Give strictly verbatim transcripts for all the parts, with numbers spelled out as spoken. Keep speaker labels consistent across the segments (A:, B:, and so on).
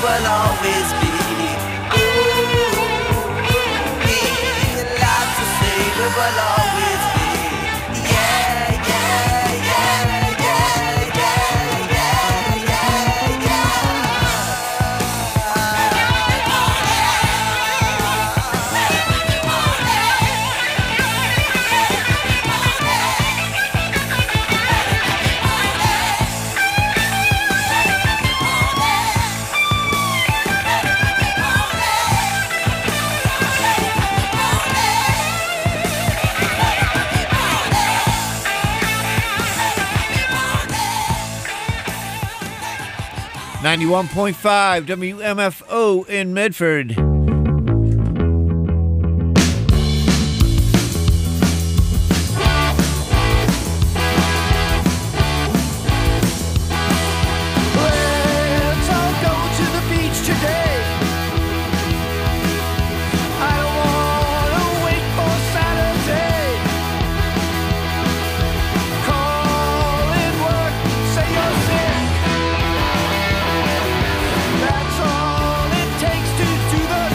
A: will always be. Lots to say, we will always be. Yeah, yeah, yeah, yeah, yeah, yeah, yeah,
B: ninety-one point five W M F O in Medford.
A: let's all go to the beach today. I don't wanna wait for Saturday. Call in work, say you're sick. That's all it takes to do the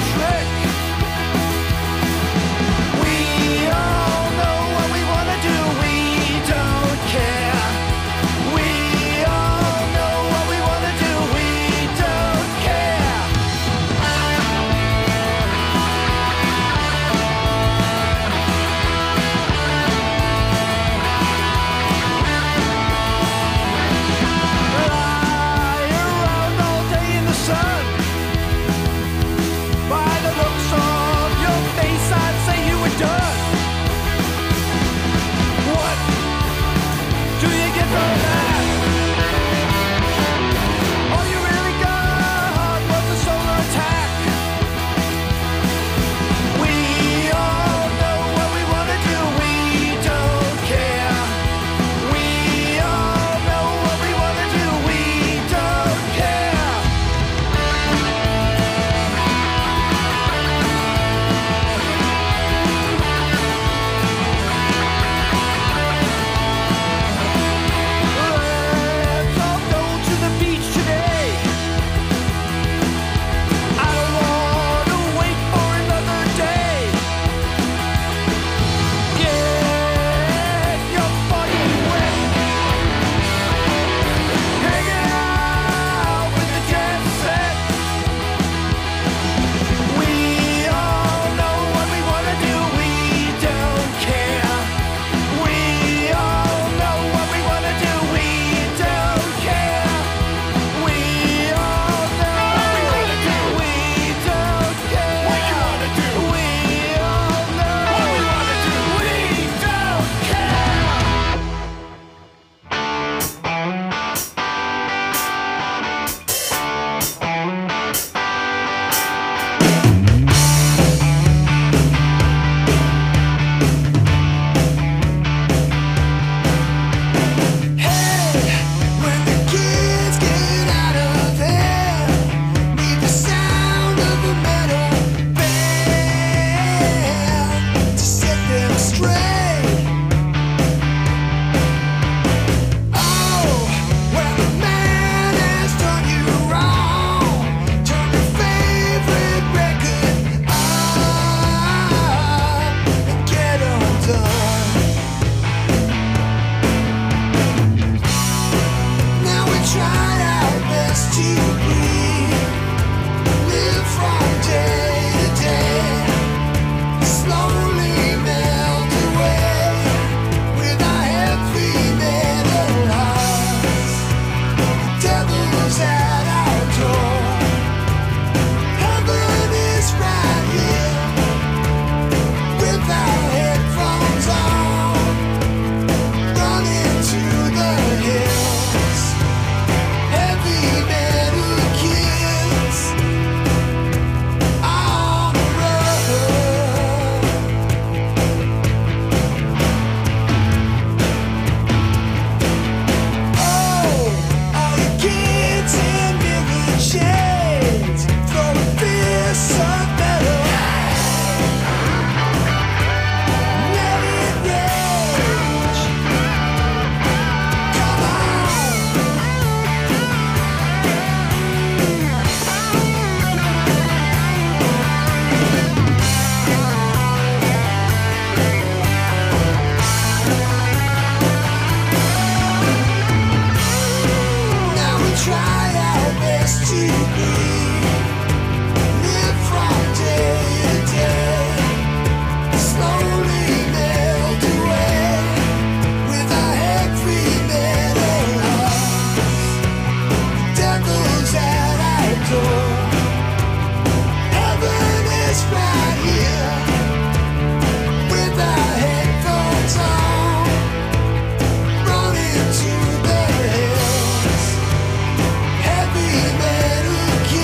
C: Running to the hills, heavy metal.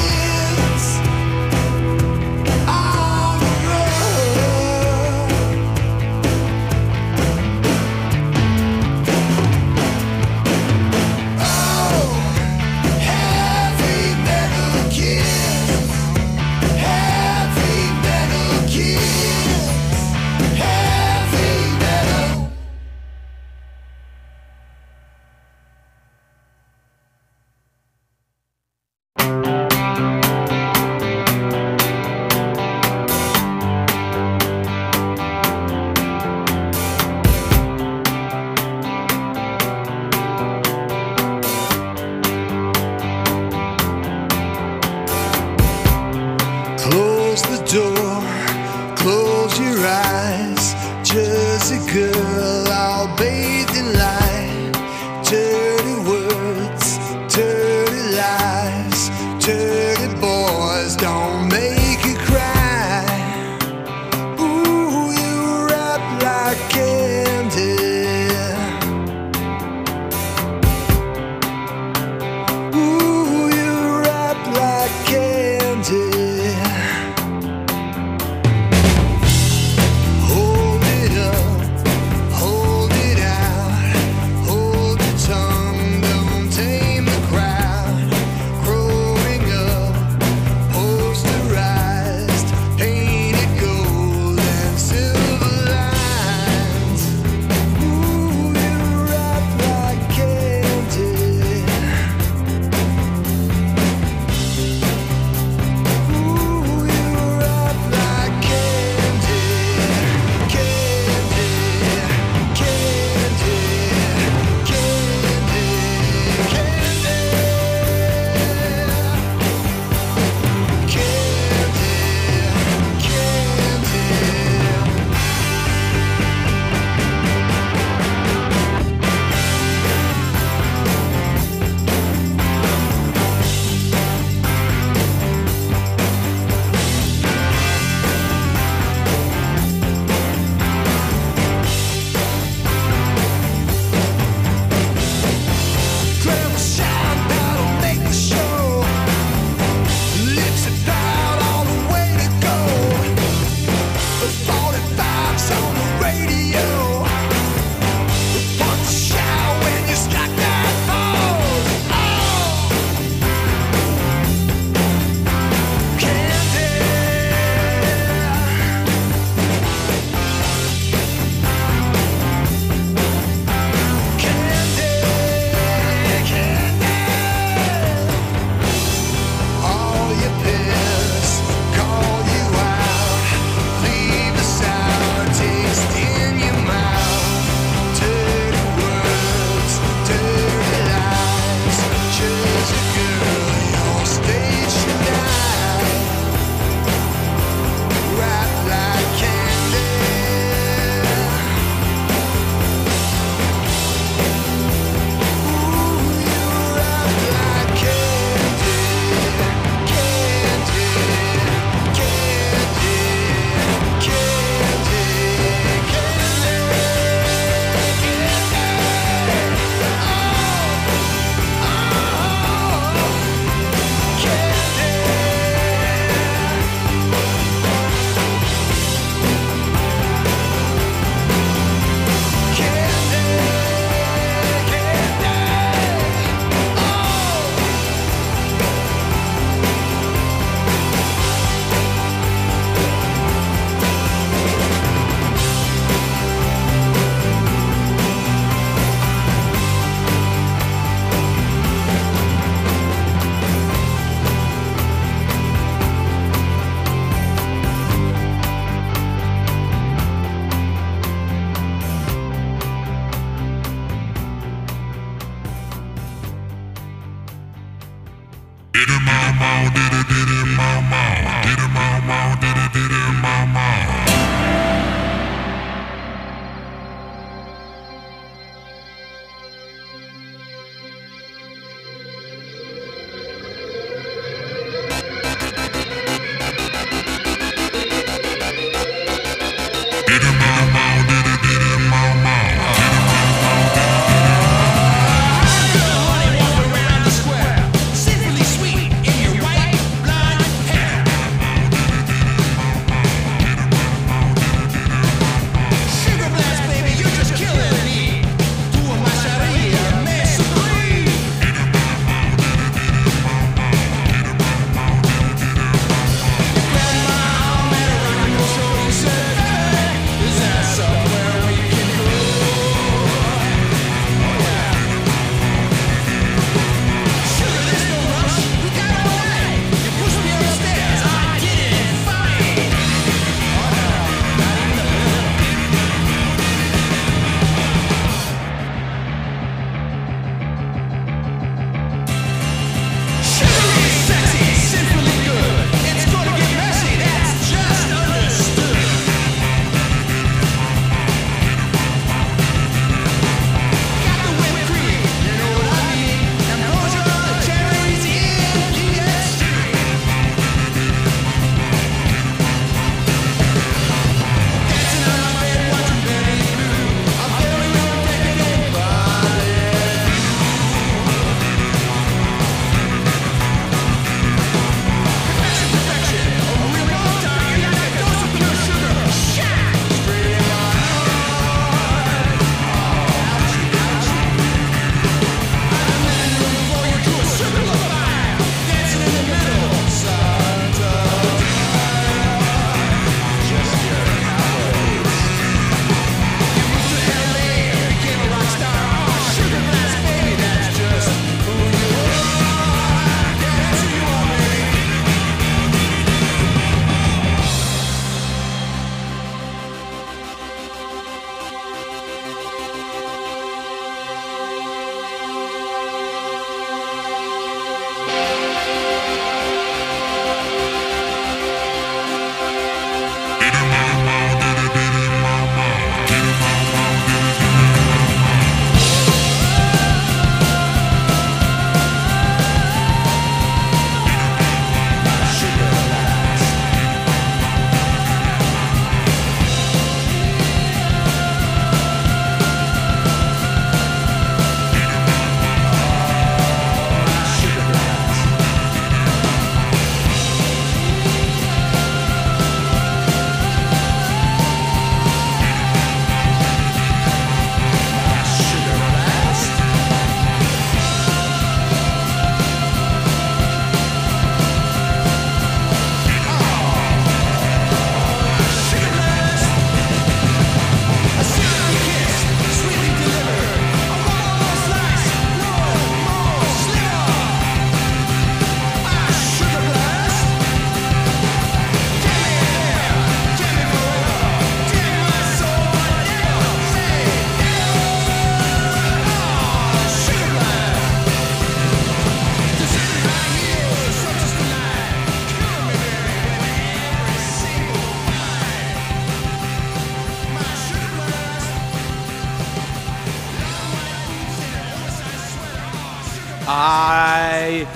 C: I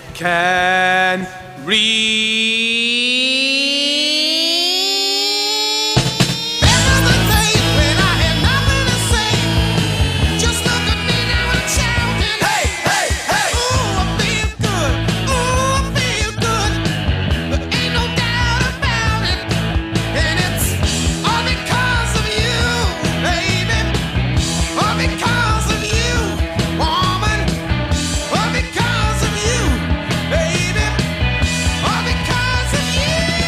C: can read.
D: Because of you, baby, all because of you.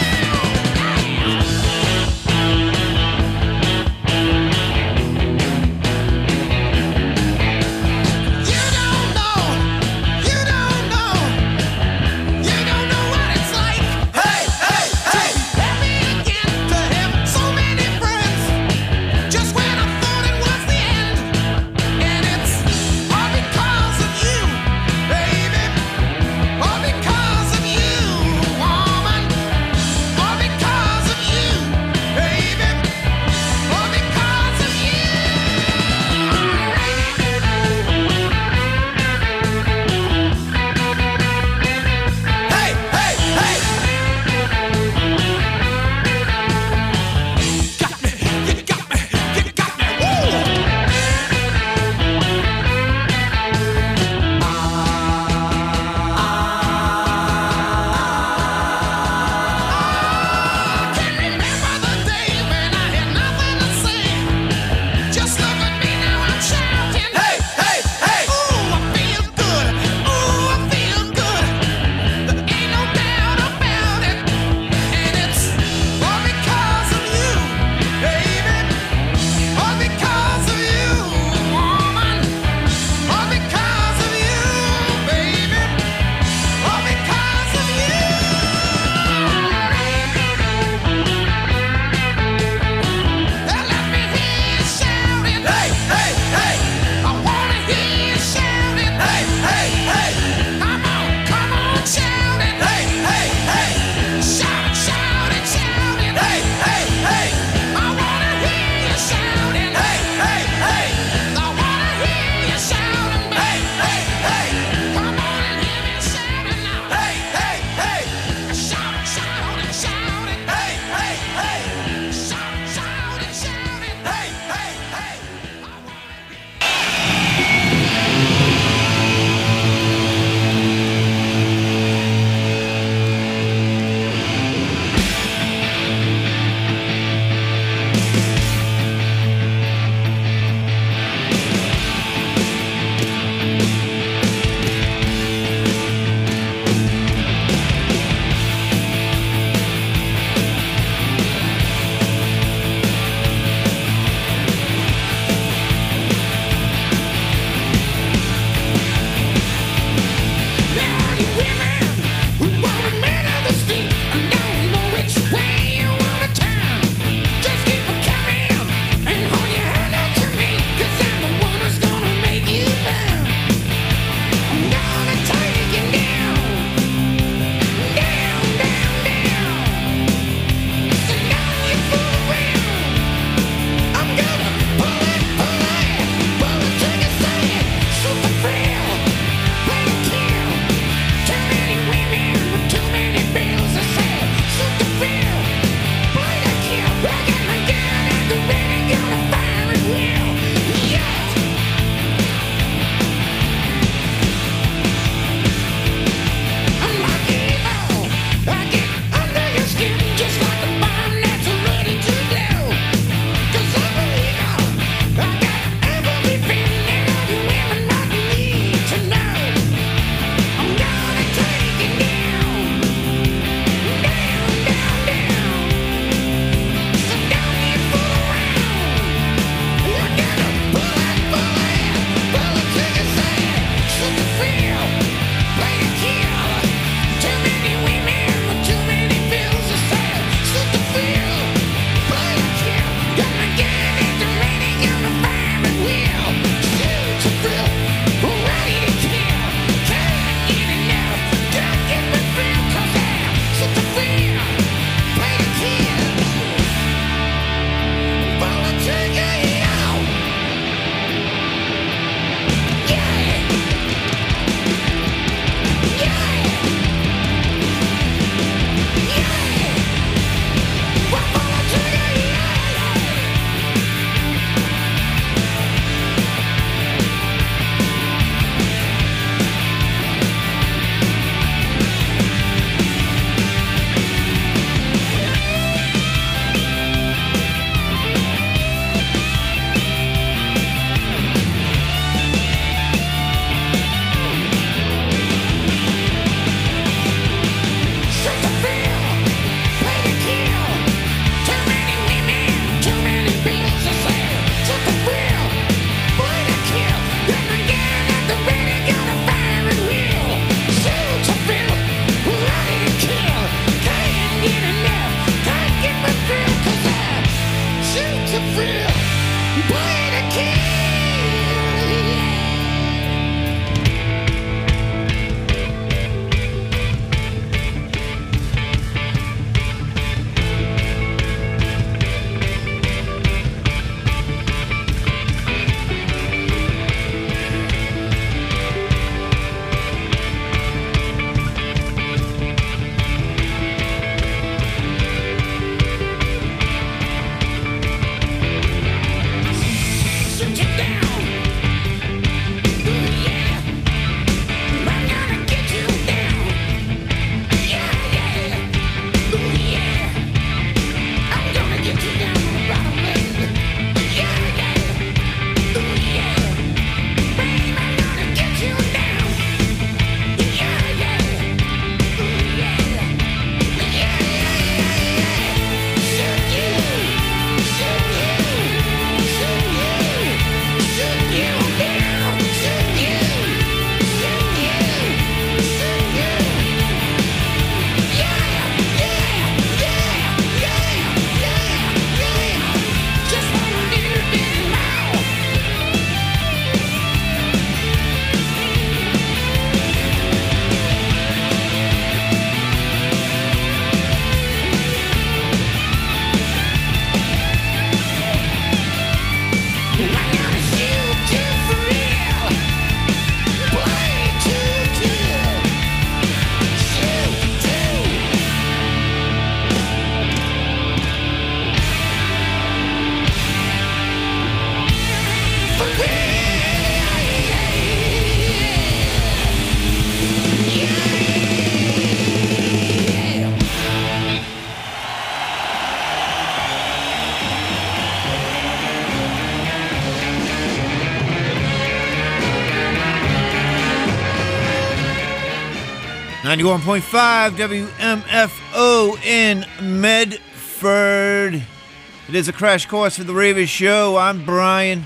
B: ninety-one point five W M F O in Medford. It is a crash course for the Ravers Show. I'm Brian.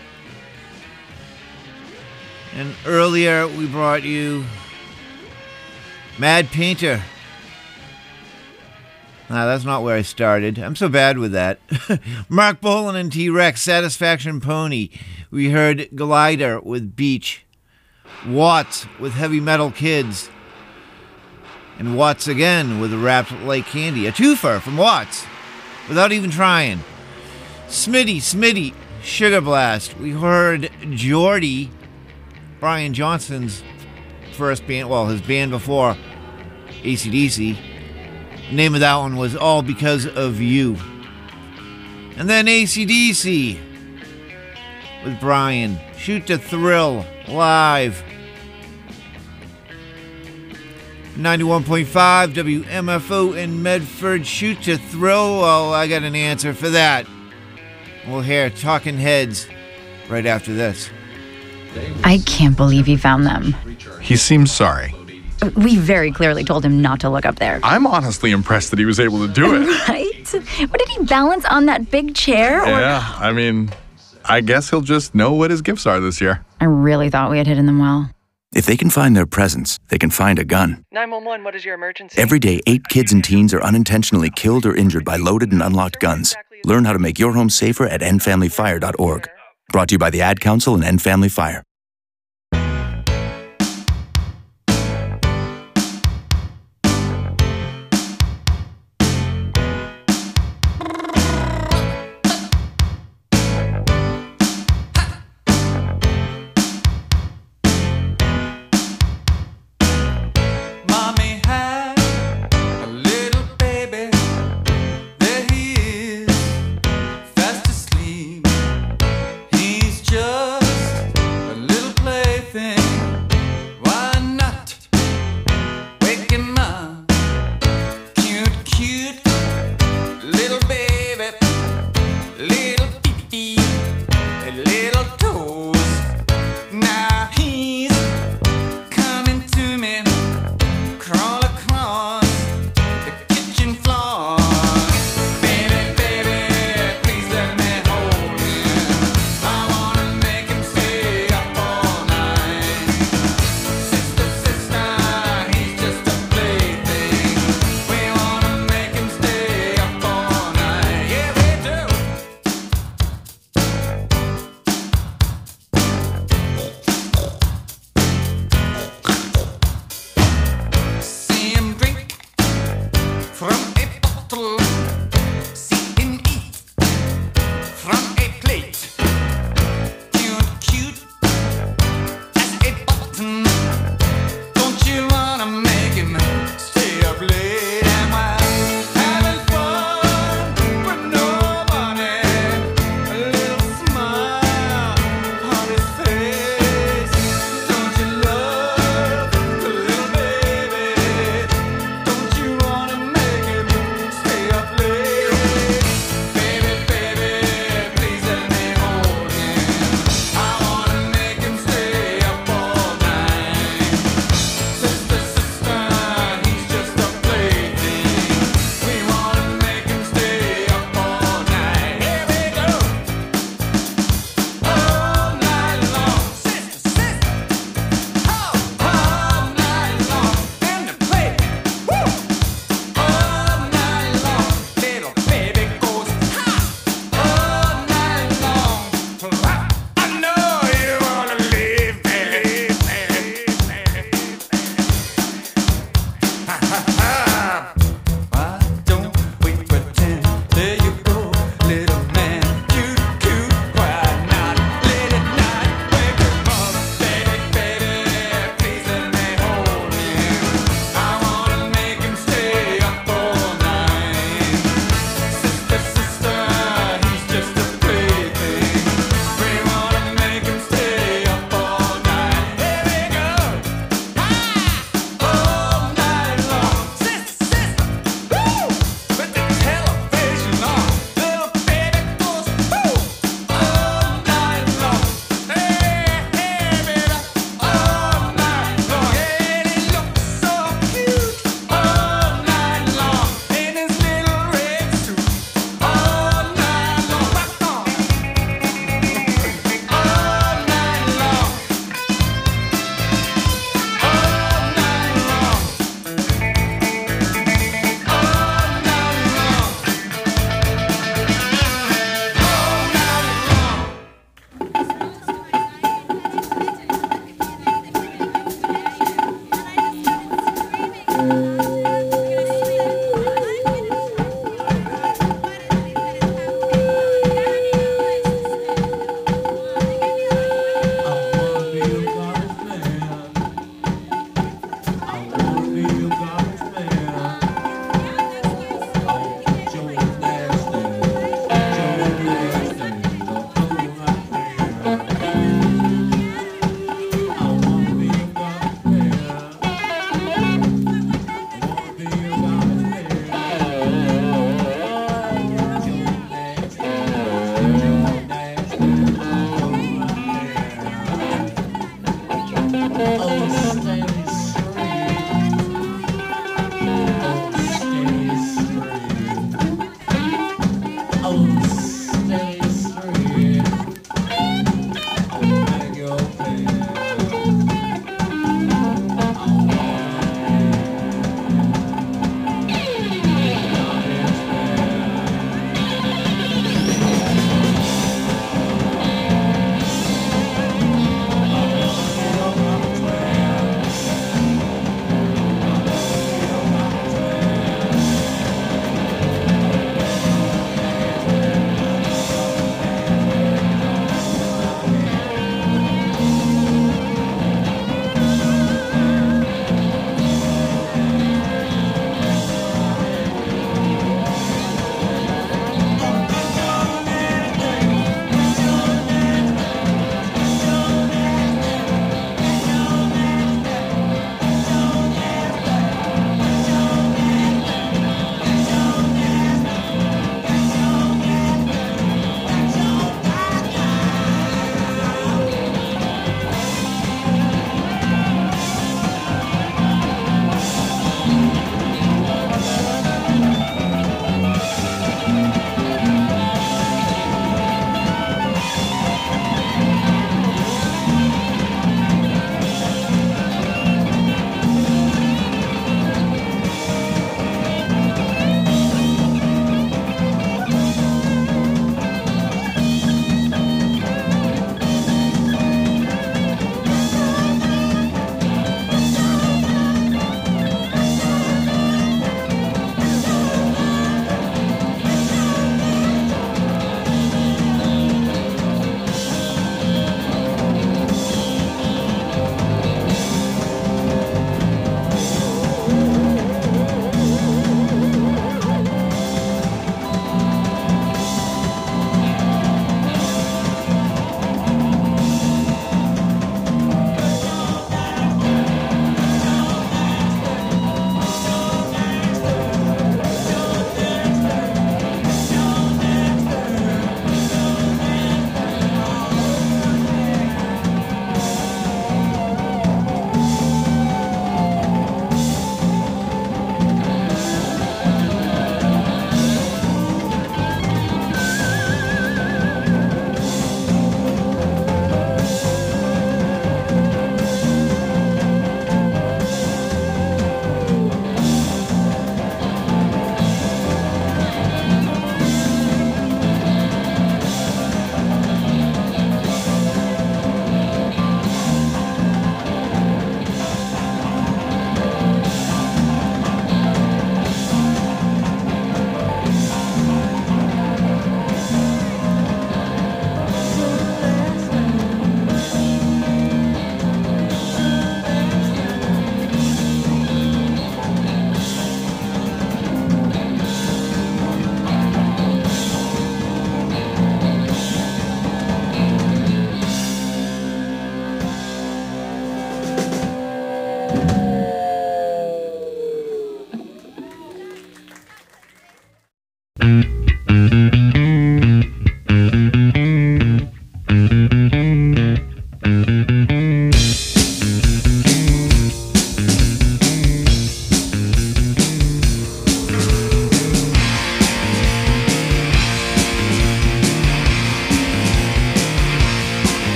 B: And earlier we brought you Mad Painter. Nah, that's not where I started. I'm so bad with that. Mark Bolan and T-Rex, Satisfaction Pony. We heard Glider with Beach. Watts with Heavy Metal Kids. And Watts again with Wrapped Like Candy. A twofer from Watts, without even trying. Smitty, Smitty, Sugar Blast. We heard Geordie, Brian Johnson's first band, well, his band before A C D C. The name of that one was All Because of You. And then A C D C with Brian. Shoot to Thrill, live. ninety-one point five W M F O in Medford. Shoot to Thrill. Well, I got an answer for that. We'll hear Talking Heads right after this.
D: I can't believe he found them.
E: He seems sorry.
D: We very clearly told him not to look up there.
E: I'm honestly impressed that he was able to do it.
D: Right? What did he balance on that big chair? Or...
E: Yeah, I mean, I guess he'll just know what his gifts are this year.
D: I really thought we had hidden them well.
F: If they can find their presents, they can find a gun.
G: nine one one, what is your emergency?
F: Every day, eight kids and teens are unintentionally killed or injured by loaded and unlocked guns. Learn how to make your home safer at end family fire dot org. Brought to you by the Ad Council and End Family Fire.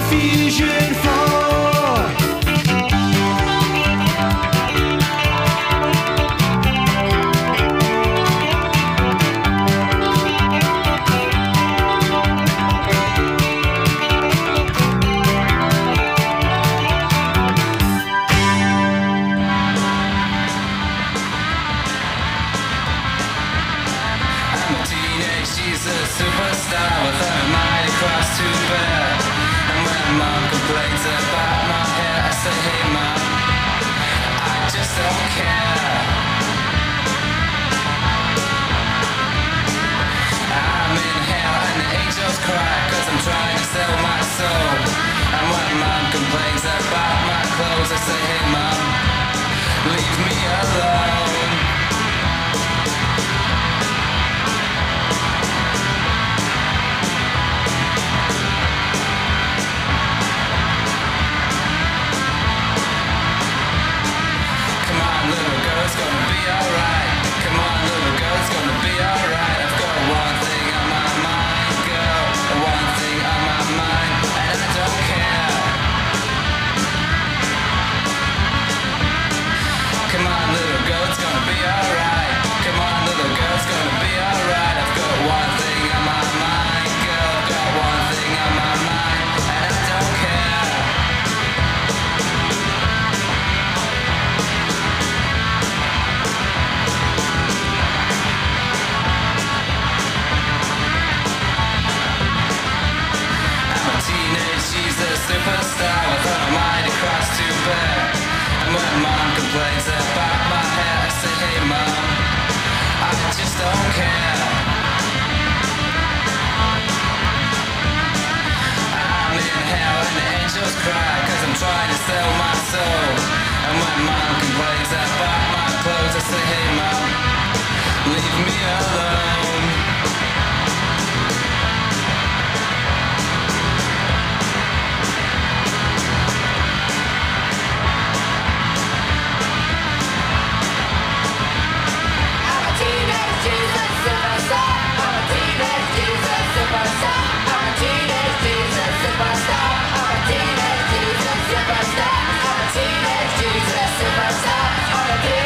G: confusion for?
H: She's a superstar with her mighty cross to bear. And when mom complains about my hair, I say, hey mom, I just don't care. I'm in hell and the angels cry, cause I'm trying to sell my soul. And when mom complains about my clothes, I say, hey mom, leave me alone. It's gonna be alright. Come on, little girl, it's gonna be alright. I've got one thing on my mind, girl. One thing on my mind, and I don't care. Come on, little girl, it's gonna be alright. Come on, little girl, it's gonna be alright. I've got one thing on my mind, girl. I've got one thing on my mind, and I don't care. She's a superstar with her mighty cross to bear. And when mom complains about my hair, I say, hey mom, I just don't care. I'm in hell and the angels cry, cause I'm trying to sell my soul. And when mom complains about my clothes, I say, hey mom, leave me alone.
I: Superstar, I'm a teenage Jesus superstar. I'm a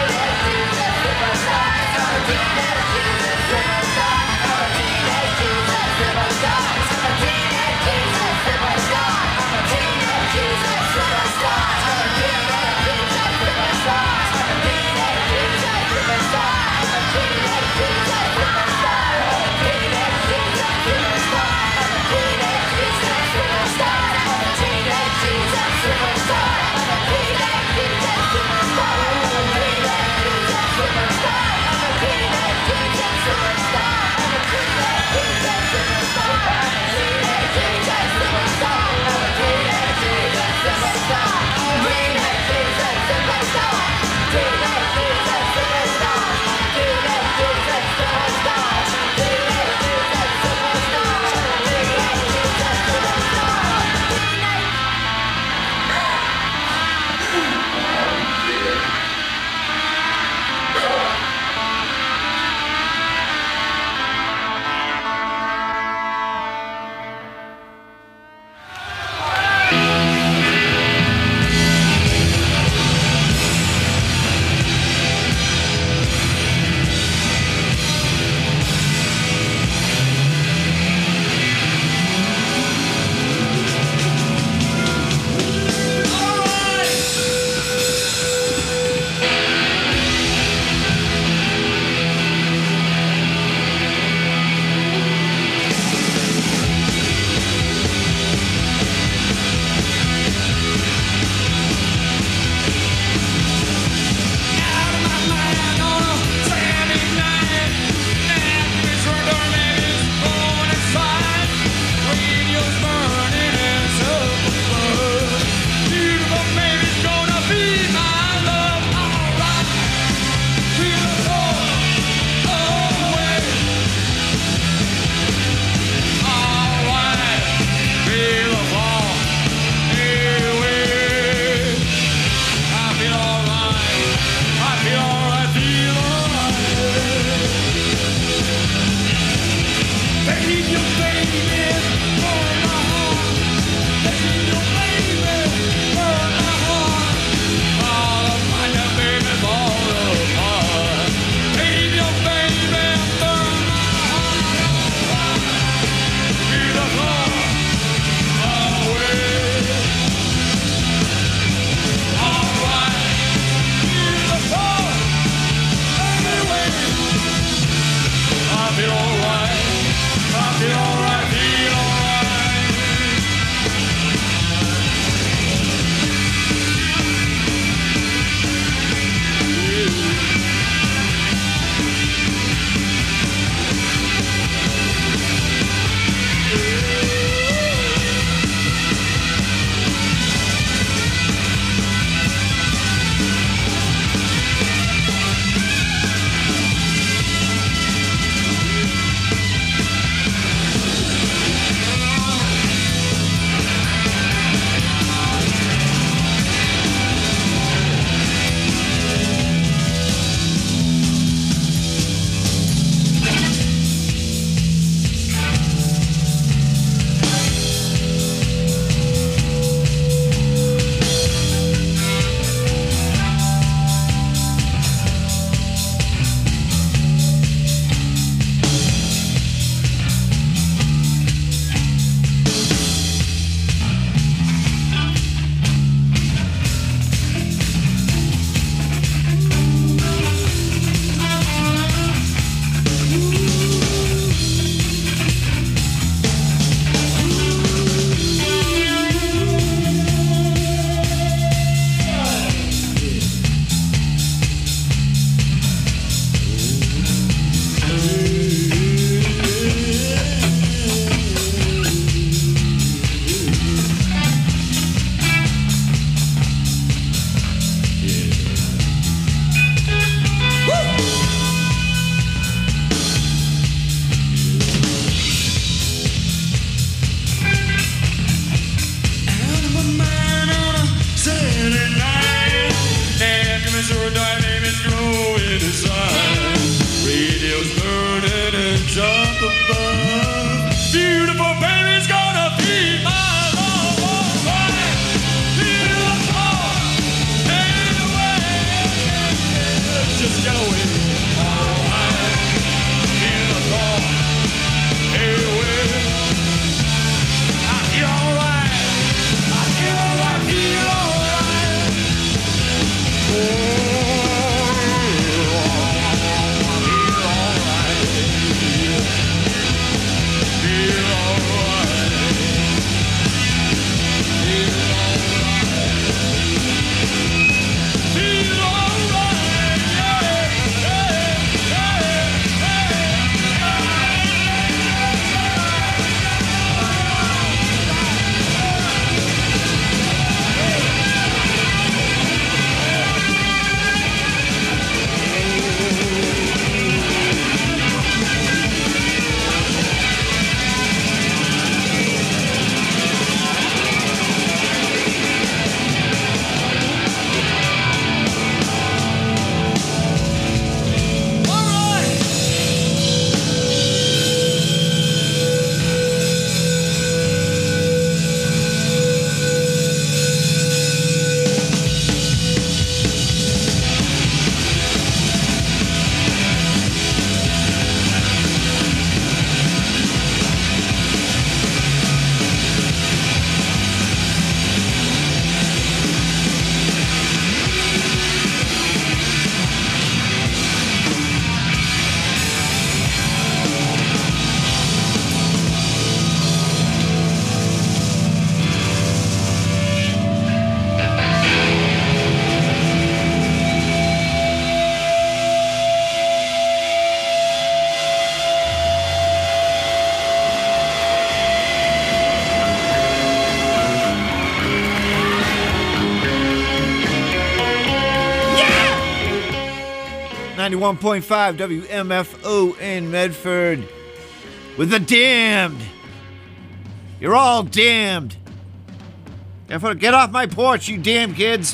B: ninety-one point five W M F O in Medford with the damned. You're all damned. Get off my porch, you damn kids.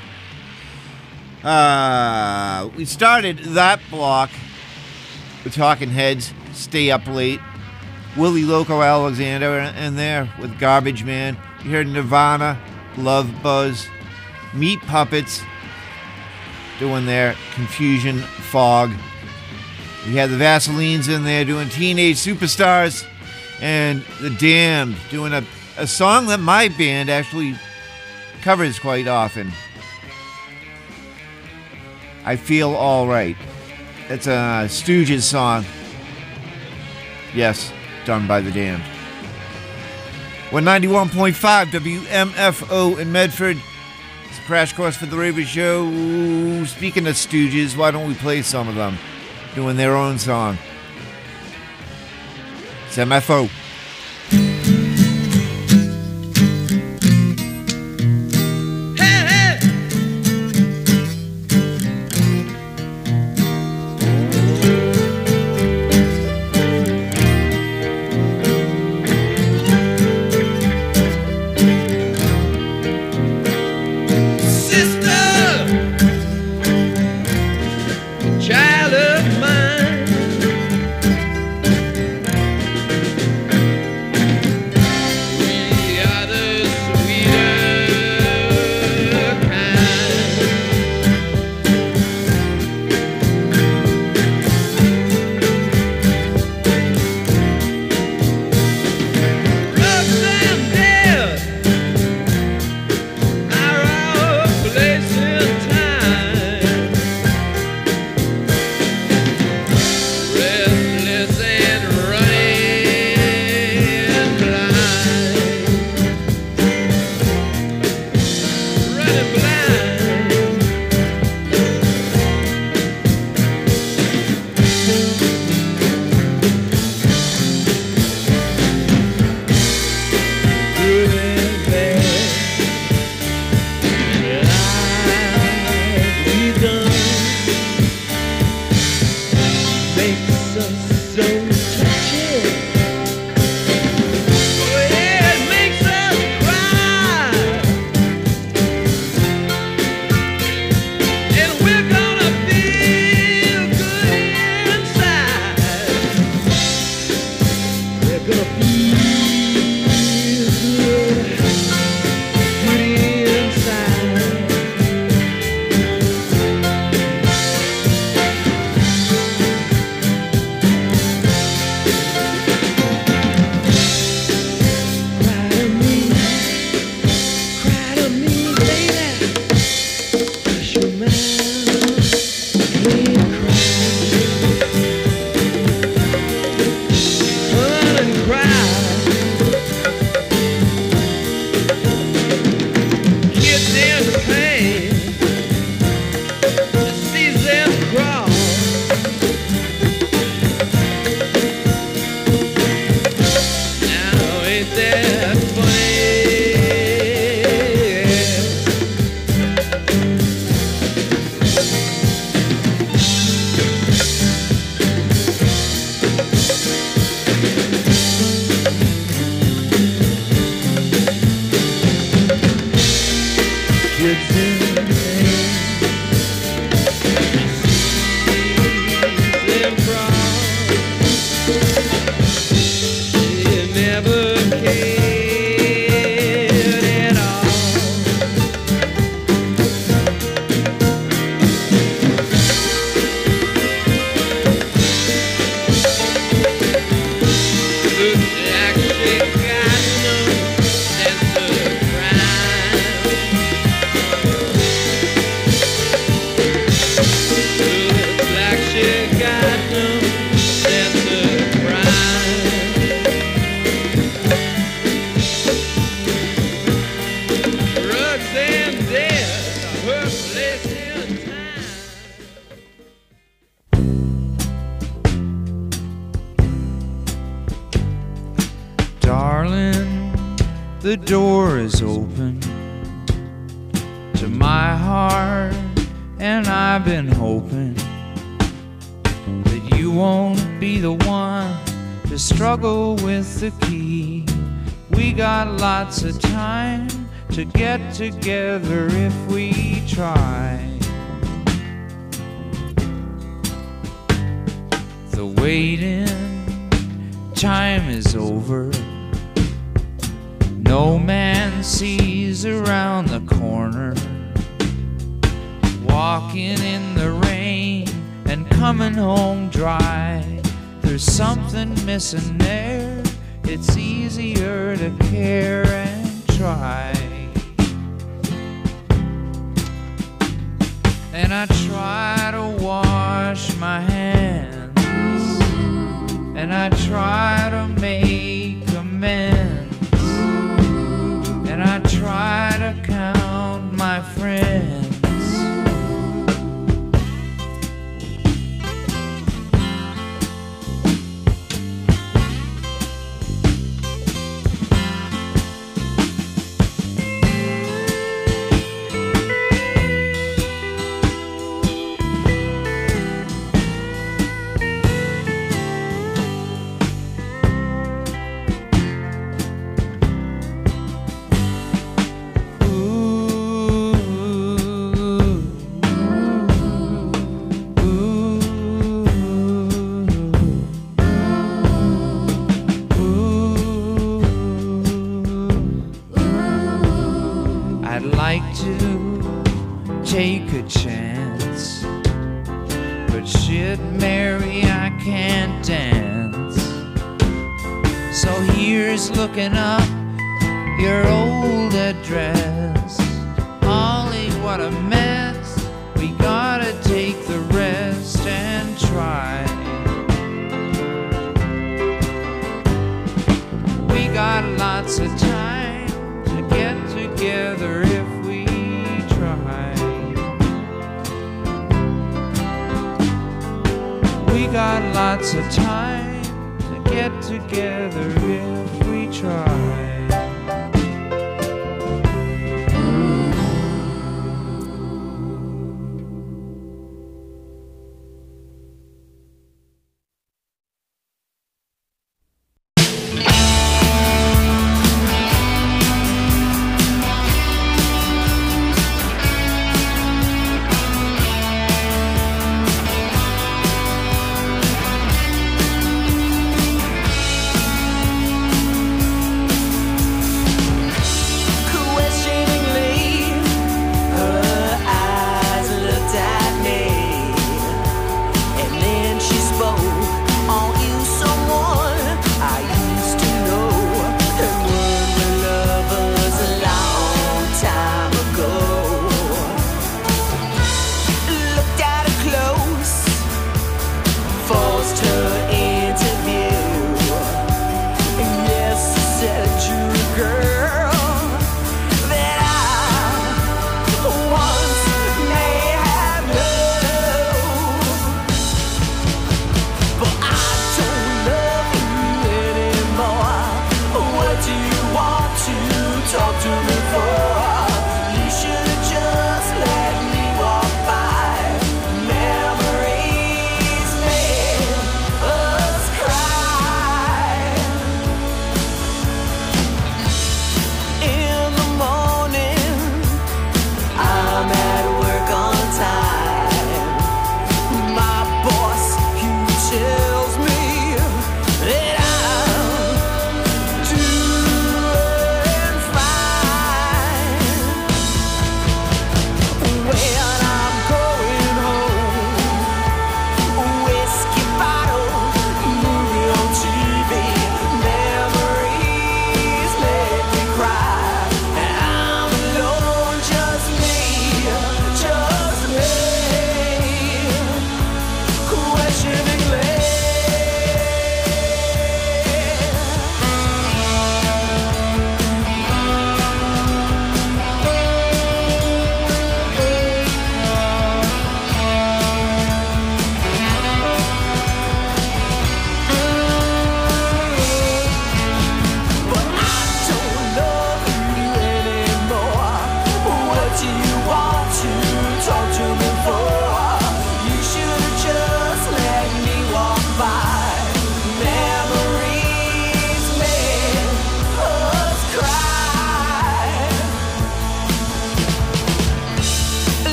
B: Uh, we started that block with Talking Heads, Stay Up Late. Willie Loco Alexander in there with Garbage Man. You heard Nirvana, Love Buzz, Meat Puppets doing their Confusion Fog. We had the Vaselines in there doing Teenage Superstars, and the Damned doing a, a song that my band actually covers quite often. I Feel Alright. That's a Stooges song. Yes, done by the Damned. one ninety-one point five W M F O in Medford. It's a crash course for the Raver Show. Speaking of Stooges, why don't we play some of them doing their own song? It's M F O.
I: The door is open to my heart, and I've been hoping you won't be the one to struggle with the key. We got lots of time to get together if we try. The waiting time is over. No man sees around the corner. Walking in the rain and coming home dry. There's something missing there. It's easier to care and try. And I try to wash my hands, and I try to make amends, and I try to count my friends. Take a chance, but shit, Mary, I can't dance. So here's looking up your old address. Ollie, what a mess. We gotta take the rest and try. We got lots of time to get together if we try. We got lots of time to get together if